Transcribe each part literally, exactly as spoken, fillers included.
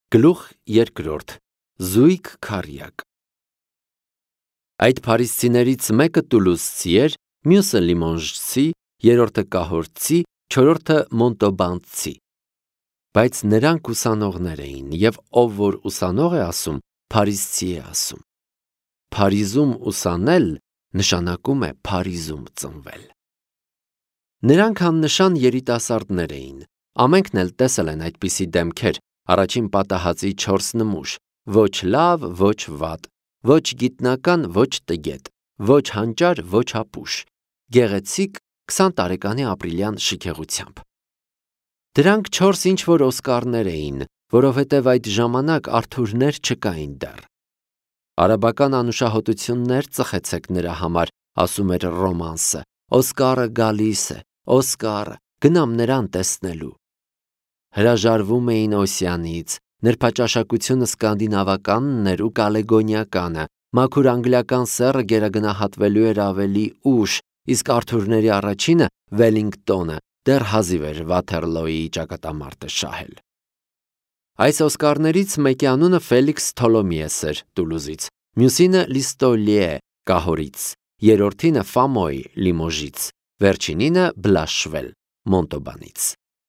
Գլուխ երկրորդ. Զույգ քառյակ։ Այդ փարիսցիներից մեկը տուլուսցի էր, մյուսը լիմոնժցի, երրորդը կահորցի, չորրորդը մոնտոբանցի։ Բայց նրանք ուսանողներ էին, և ով որ ուսանող է ասում, փարիսցի է ասում։ Փարիզում ուսանել նշանակում է Փարիզում ծնվել։ Նրանք աննշան երիտասարդներ էին, ամենքն էլ տեսել են այդպիսի դեմքեր, առաջին պատահածի չորս նմուշ, ոչ լավ, ոչ վատ, ոչ գիտնական, ոչ տգետ, ոչ հանճար, ոչ ապուշ, գեղեցիկ քսան տարեկանի ապրիլյան շքեղությամբ։ Դրանք չորս ինչ-որ Օսկարներ էին, որովհետև այդ ժամանակ Արթուրներ չկային դեռ։ Արաբական անուշահոտություններ ծխեցեք նրա համար, ասում էր ռոմանսը, Օսկարը գալիս է, Օսկարը, գնամ նրան տեսնելու։ Հրաժարվում էին Օսյանից, նրբաճաշակությունը սկանդինավականն էր ու կալեգոնիականը, մաքուր անգլիական սեռը գերագնահատվելու էր ավելի ուշ, իսկ Արթուրների առաջինը՝ Վելինգտոնը, դեռ հազիվ էր Վաթերլոյի ճակատամարտը շահել։ Այս Օսկարներից մեկի անունը Ֆելիքս Թոլոմիես էր Տուլուզից, մյուսինը Լիստոլիե Կահորից, երրորդինը Ֆամոյ Լիմոժից, վերջինինը Բլաշվել Մոնտոբանից։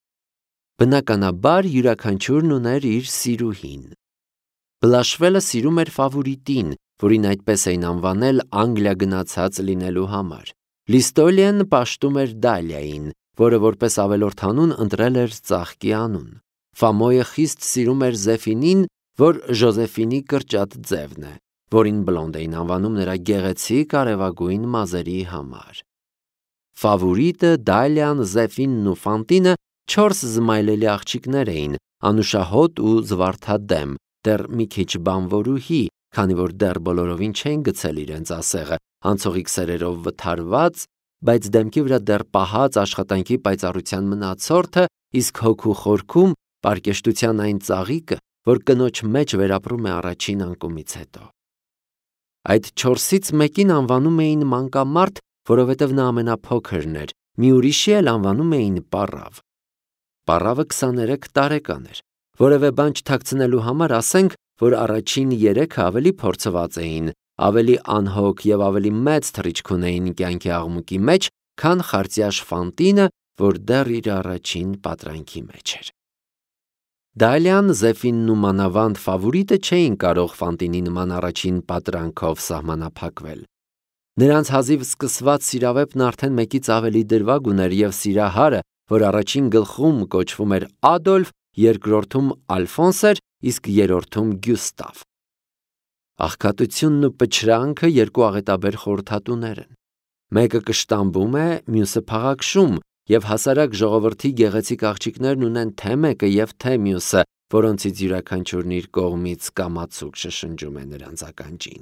Բնականաբար յուրաքանչյուրն ուներ իր սիրուհին։ Բլաշվելը սիրում էր Ֆավորիտին, որին այդպես էին անվանել Անգլիա գնացած լինելու համար։ Լիստոլիեն պաշտում էր Դալիային, որը որպես ավելորդ անուն ընտրել էր ծաղկի անուն։ Ֆամոյը խիստ սիրում էր Զեֆինին, որ Ժոզեֆինի կրճատ ձևն է, որին բլոնդ էին անվանում նրա գեղեցիկ արևագույն մազերի համար։ Ֆավորիտը, Դալիան, Զեֆինն ու Ֆանտինը չորս զմայլելի աղջիկներ էին, անուշահոտ ու զվարթադեմ, դեռ մի քիչ բանվորուհի, քանի որ դեռ բոլորովին չէին գցել իրենց ասեղը, անցողիկ սերերով վթարված, բայց դեմքի վրա դեռ պահած աշխատանքի պայծառության մնացորդը, իսկ հոգու խորքում պարկեշտության այն ծաղիկը, որ կնոջ մեջ վերապրում է առաջին անկումից հետո։ Այդ չորսից մեկին անվանում էին մանկամարդ, որովհետև նա ամենափոքրն էր, մի ուրիշի էլ անվանում էին Պառավ։ Պառավը քսաներեք տարեկան էր, որևէ բան չթաքցնելու համար ասենք, որ առաջին երեքը ավելի փորձված էին, ավելի անհոգ և ավելի մեծ թռիչք ունեին կյանքի աղմուկի մեջ, քան խարծյաշ Ֆանտինը, որ դեռ իր առաջին պատրանքի մեջ էր։ Դալիան, Զեֆինն ու մանավանդ Ֆավորիտը չէին կարող Ֆանտինի նման առաջին պատրանքով սահմանափակվել։ Նրանց հազիվ սկսված սիրավեպն արդեն մեկից ավելի դրվագ ուներ և սիրահարը, որ առաջին գլխում կոչվում էր Ադոլֆ, երկրորդում Ալֆոնս էր, իսկ երրորդում Գյուստավ։ Աղքատությունն ու պչրանքը երկու աղետաբեր խորհրդատուներ են։ Մեկը կշտամբում է, մյուսը փաղաքշում, և հասարակ ժողովրդի գեղեցիկ աղջիկներն ունեն թե մեկը և թե մյուսը, որոնցից յուրաքանչյուրն իր կողմից կամացուկ շշնջում է նրանց ականջին։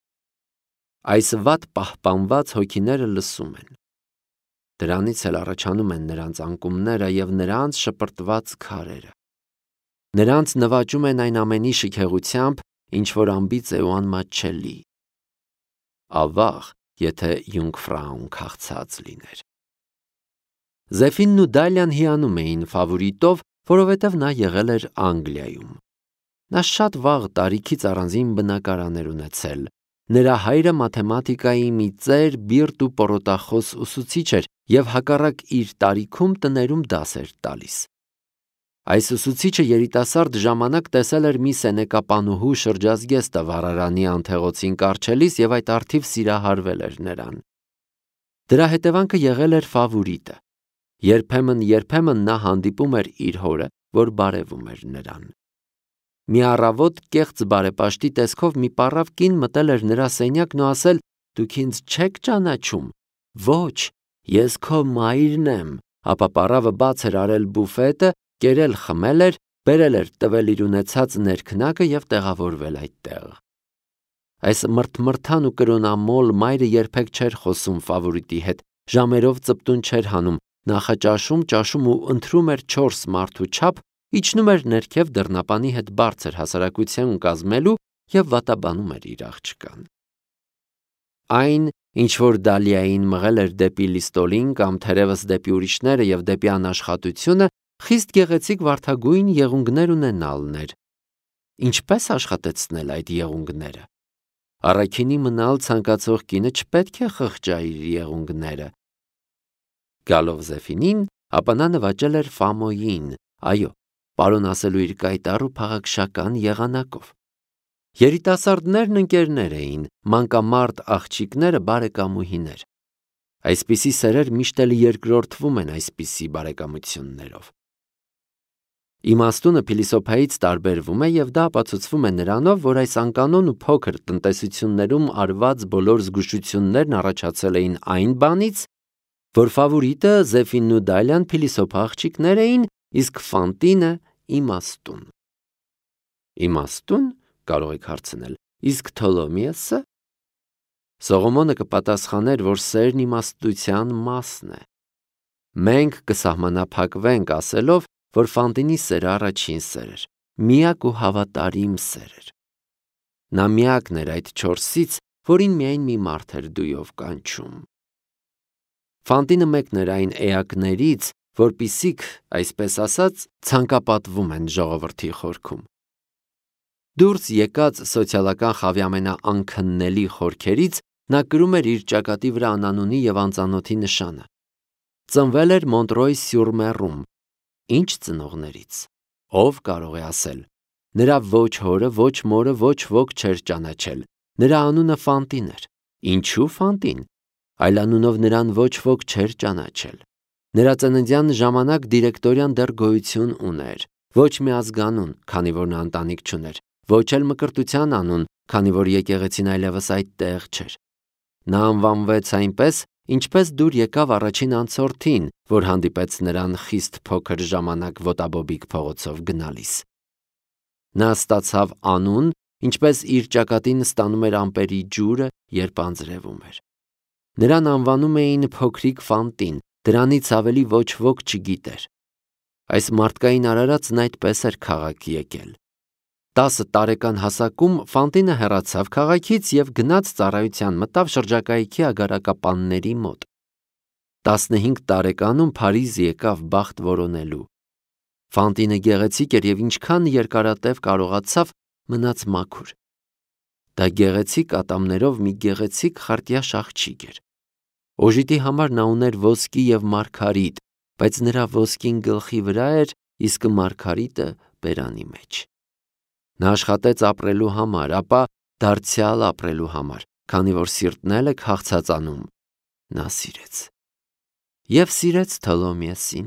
Այս վատ պահպանված հոգիները լսում են։ Դրանից էլ առաջանում են նրանց անկումները և նրանց շպրտված քարերը։ Նրանց նվաճում են այն ամենի շքեղությամբ, ինչ որ անբիծ է ու անմատչելի։ Ավաղ, եթե Յունգֆրաուն քաղցած լիներ։ Զեֆինն ու Դալիան հիանում էին Ֆավորիտով, որովհետև նա եղել էր Անգլիայում։ Նա շատ վաղ տարիքից առանձին բնակարան էր ունեցել։ Նրա հայրը մաթեմատիկայի մի ծեր, բիրտ ու պորոտախոս ուսուցիչ էր և հակառակ իր տարիքում տներում դաս էր տալիս։ Այս ուսուցիչը երիտասարդ ժամանակ տեսել էր մի սենեկապանուհու շրջազգեստը վառարանի անթեղոցին կառչելիս և այդ առթիվ սիրահարվել էր նրան։ Դրա հետևանքը եղել էր Ֆավորիտը։ Երբեմն-երբեմն նա հանդիպում էր իր հորը, որ բարևում էր նրան։ Մի առավոտ կեղծ բարեպաշտի տեսքով մի պառավ կին մտել էր նրա սենյակն ու ասել. «Դուք ինձ չե՞ք ճանաչում»։ «Ոչ, ես քո մայրն եմ»։ Ապա պառավը բաց էր արել բուֆետը, կերել խմել էր, բերել էր տվել իր ունեցած ներքնակը և տեղավորվել այդտեղ։ Այս մրթմրթան ու կրոնամոլ մայրը երբեք չէր խոսում Ֆավորիտի հետ, ժամերով ծպտուն չէր հանում, նախաճաշում, ճաշում ու ընթրում էր չորս մարդու չափ, իջնում էր ներքև դռնապանի հետ բարձր հասարակություն կազմելու և վատաբանում էր իր աղջկան։ Այն, ինչ որ Դալիային մղել էր դեպի Լիստոլին կամ թերևս դեպի ուրիշները և դեպի անաշխատությունը, խիստ գեղեցիկ վարդագույն եղունգներ ունենալն էր։ Ինչպես աշխատեցնել այդ եղունգները։ Առաքինի մնալ ցանկացող կինը չպետք է խղճա իր եղունգները։ Գալով Զեֆինին, ապա նա նվաճել էր Ֆամոյին, այո, պարոն ասելու իր կայտառ ու փաղաքշական եղանակով։ Երիտասարդներն ընկերներ էին, մանկամարդ աղջիկները բարեկամուհիներ։ Այսպիսի սերեր միշտ էլ երկրորդվում են այսպիսի բարեկամություններով։ Իմաստունը փիլիսոփայից տարբերվում է և դա ապացուցվում է նրանով, որ այս անկանոն ու փոքր տնտեսություններում արված բոլոր զգուշություններն առաջացել էին այն բանից, որ ֆավորիտը Զեֆինն ու Դալիան փիլիսոփա աղջիկներ էին, իսկ Ֆանտինը իմաստուն։ Իմաստուն, կարող եք հարցնել, իսկ Թոլոմիոսը։ Սողոմոնը կպատասխաներ, որ սերն իմաստության մասն է։ Մենք կսահմանափակվենք ասելով, որ Ֆանտինի սերը առաջին սեր էր, միակ ու հավատարիմ սեր էր։ Նա միակն էր այդ չորսից, որին միայն մի մարդ էր դույով կանչում։ Ֆանտինը մեկն էր այն էակներից, որպիսիք, այսպես ասած, ցանկապատվում են ժողովրդի խորքում։ Դուրս եկած սոցիալական խավի ամենաանքննելի խորքերից նա կրում էր իր ճակատի վրա անանունի և անծանոթի նշանը։ Ծնվել էր Մոնտրոյ-սյուր-Մեռում։ Ինչ ծնողներից։ Ով կարող է ասել։ Նրա ոչ հորը, ոչ մորը, ոչ ոք չէր ճանաչել։ Նրա անունը Ֆանտին էր։ Ինչու Ֆանտին։ Այլ անունով նրան ոչ ոք չէր ճանաչել։ Նրա ծննդյան ժամանակ դիրեկտորիան դեռ գոյություն ուներ։ Ոչ մի ազգանուն, քանի որ նա ընտանիք չուներ, ոչ էլ մկրտության անուն, քանի որ եկեղեցին այլևս այդտեղ չէր։ Նա անվանվեց այնպես, ինչպես դուր եկավ առաջին անցորդին, որ հանդիպեց նրան խիստ փոքր ժամանակ ոտաբոբիկ փողոցով գնալիս։ Նա ստացավ անուն, ինչպես իր ճակատին ստանում էր ամպերի ջուրը, երբ անձրևում էր։ Նրան անվանում էին փոքրիկ Ֆանտին, դրանից ավելի ոչ ոք չգիտեր։ Այս մարդկային արարածն այդպես էր քաղաք եկել։ Տասը տարեկան հասակում Ֆանտինը հեռացավ քաղաքից և գնաց ծառայության մտավ շրջակայքի ագարակապանների մոտ։ Տասնհինգ տարեկանում Փարիզ եկավ բախտ որոնելու։ Ֆանտինը գեղեցիկ էր և ինչքան երկարատև կարողացավ, մնաց մաքուր։ Դա գեղեցիկ ատամներով մի գեղեցիկ խարտյաշ աղջիկ էր։ Օժիտի համար նա ուներ ոսկի և մարգարիտ, բայց նրա ոսկին գլխի վրա էր, իսկ մարգարիտը բերանի մեջ։ Նա աշխատեց ապրելու համար, ապա դարձյալ ապրելու համար, քանի որ սիրտն էլ է քաղցածանում։ Նա սիրեց։ Եվ սիրեց Թոլոմիոսին։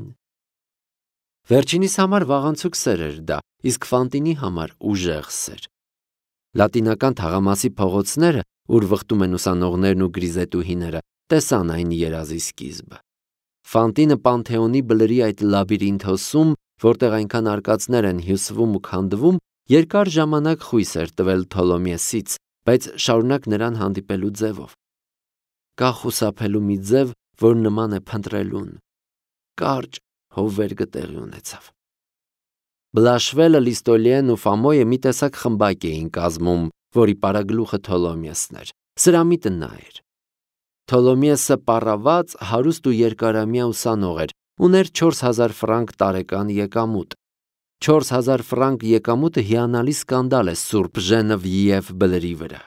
Վերջինիս համար վաղանցուկ սեր էր դա, իսկ Ֆանտինի համար ուժեղ սեր։ Լատինական թաղամասի փողոցները, ուր վխտում են ուսանողներն ու գրիզետուհիները, տեսան այն երազի սկիզբը։ Ֆանտինը Պանթեոնի բլրի այդ լաբիրինթոսում, որտեղ այնքան արկածներ են հյուսվում ու քանդվում, երկար ժամանակ խույս էր տվել Թոլոմիոսից, բայց շարունակ նրան հանդիպելու ձևով։ Կա խուսափելու մի ձև, որ նման է փնտրելուն։ Կարճ հովվերգը տեղի ունեցավ։ Բլաշվելը, Լիստոլիեն ու Ֆամոյը մի տեսակ խմբակ էին կազմում, որի պարագլուխը Թոլոմիոսն էր։ Սրամիտը նա էր։ Թոլոմիոսը պառաված, հարուստ ու երկարամյա ուսանող էր, ուներ չորս հազար ֆրանկ տարեկան եկամուտ։ Չորս հազար ֆրանկ եկամուտը հիանալի սկանդալ է Սուրբ Ժենևիև բլրի վրա։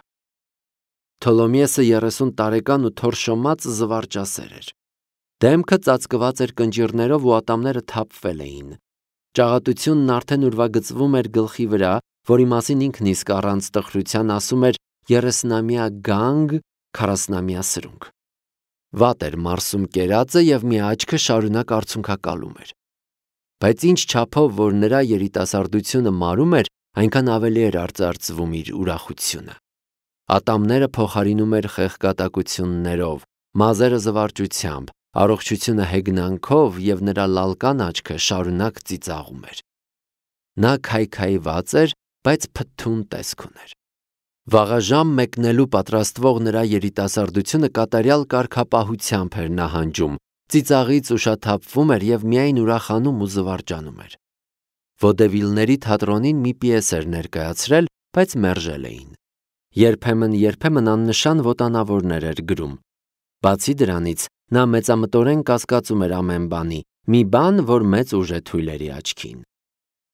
Թոլոմիոսը երեսուն տարեկան ու թորշոմած զվարճասեր էր։ Դեմքը ծածկված էր կնճիռներով ու ատամները թափվել էին։ Ճաղատությունն արդեն ուրվագծվում էր գլխի վրա, որի մասին ինքն իսկ առանց տխրության ասում էր երեսնամյա գանգ, քառասնամյա սրունք։ Վատ էր մարսում կերածը և մի աչքը շարունակ արցունքակալում էր։ Բայց ինչ չափով, որ նրա երիտասարդությունը մարում էր, այնքան ավելի էր արծարծվում իր ուրախությունը։ Ատամները փոխարինում էր խեղկատակություններով, մազերը զվարճությամբ, առողջությունը հեգնանքով և նրա լալկան աչքը շարունակ ծիծաղում էր։ Նա քայքայված էր, բայց փթթուն տեսք ուներ։ Վաղաժամ մեկնելու պատրաստվող նրա երիտասարդությունը կատարյալ կարգապահությամբ էր նահանջում, ծիծաղից ուշաթափվում էր և միայն ուրախանում ու զվարճանում էր։ Ոդևիլների թատրոնին մի պիես էր ներկայացրել, բայց մերժել էին։ Երբեմն-երբեմն աննշան ոտանավորներ էր գրում։ Բացի դրանից, նա մեծամտորեն կասկածում էր ամեն բանի, մի բան, որ մեծ ուժ է թույլերի աչքին։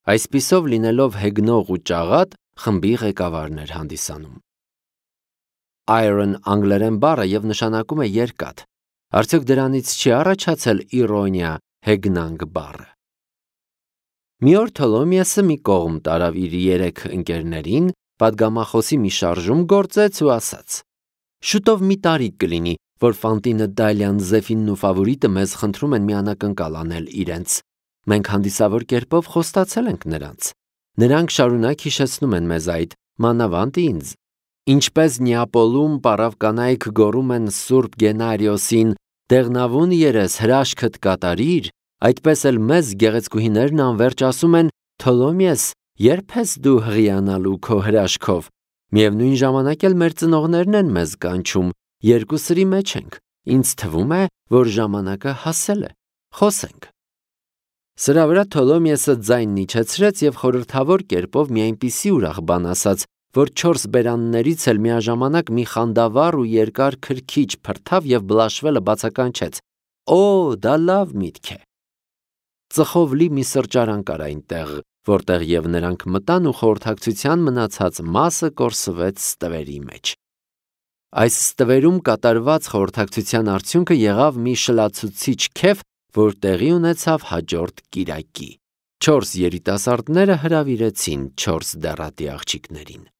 Այսպիսով լինելով հեգնող ու ճաղատ, խմբի ղեկավարն էր հանդիսանում։ Iron անգլերեն բառը և նշանակում է երկաթ։ Արդյոք դրանից չի առաջացել իրոնիա հեգնանք բառը։ Մի օր Թոլոմիոսը մի կողմ տարավ իր երեք ընկերներին, պատգամախոսի մի շարժում գործեց ու ասաց. «Շուտով մի տարիք կլինի, որ Ֆանտինը, Դալիան, Զեֆինն ու Ֆավորիտը մեզ խնդրում են մի անակնկալ անել իրենց։ Մենք հանդիսավոր կերպով խոստացել ենք նրանց։ Նրանք շարունակ հիշեցնում են մեզ այդ, մանավանդ ինձ։ Ինչպես Նեապոլում պառավ կանայք գոռում են Սուրբ Գենարիոսին, դեղնավուն երես հրաշքդ կատարիր, այդպես էլ մեզ գեղեցկուհիներն անվերջ ասում են. Թոլոմիես, երբ ես դու հղիանալու քո հրաշքով։ Միևնույն ժամանակ էլ մեր ծնողներն են մեզ կանչում, երկու սրի մեջ ենք։ Ինձ թվում է, որ ժամանակը հասել է։ Խոսենք»։ Սրա վրա Թոլոմիոսը ձայնն իջեցրեց և խորհրդավոր կերպով մի այնպիսի ուրախ բան ասաց, որ չորս բերաններից էլ միաժամանակ մի խանդավառ ու երկար քրքիջ փրթավ և Բլաշվելը բացականչեց. «Օ, դա լավ միտք է»։ Ծխով լի մի սրճարան կար այնտեղ, որտեղ և նրանք մտան ու խորհրդակցության մնացած մասը կորսվեց ստվերի մեջ։ Այս ստվերում կատարված խորհրդակցության արդյունքը եղավ մի շլացուցիչ քեֆ, որ տեղի ունեցավ հաջորդ կիրակի։ Չորս երիտասարդները հրավիրեցին չորս դեռատի աղջիկներին։